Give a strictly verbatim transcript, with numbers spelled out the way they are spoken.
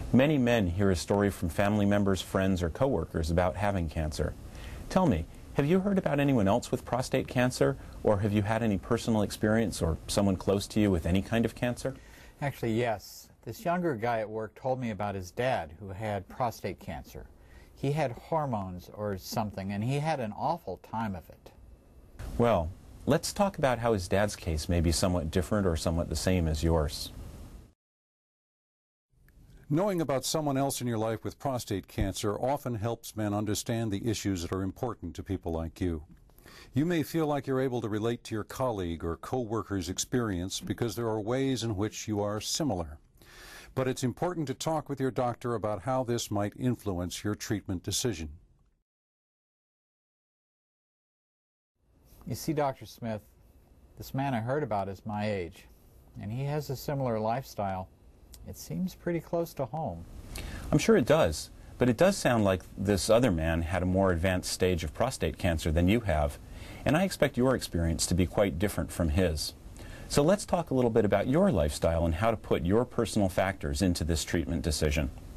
Many men hear a story from family members, friends, or coworkers about having cancer. Tell me, have you heard about anyone else with prostate cancer, or have you had any personal experience or someone close to you with any kind of cancer? Actually, yes. This younger guy at work told me about his dad who had prostate cancer. He had hormones or something, and he had an awful time of it. Well, let's talk about how his dad's case may be somewhat different or somewhat the same as yours. Knowing about someone else in your life with prostate cancer often helps men understand the issues that are important to people like you. You may feel like you're able to relate to your colleague or co-worker's experience because there are ways in which you are similar. But it's important to talk with your doctor about how this might influence your treatment decision. You see, Doctor Smith, this man I heard about is my age, and he has a similar lifestyle. It seems pretty close to home. I'm sure it does, but it does sound like this other man had a more advanced stage of prostate cancer than you have, and I expect your experience to be quite different from his. So let's talk a little bit about your lifestyle and how to put your personal factors into this treatment decision.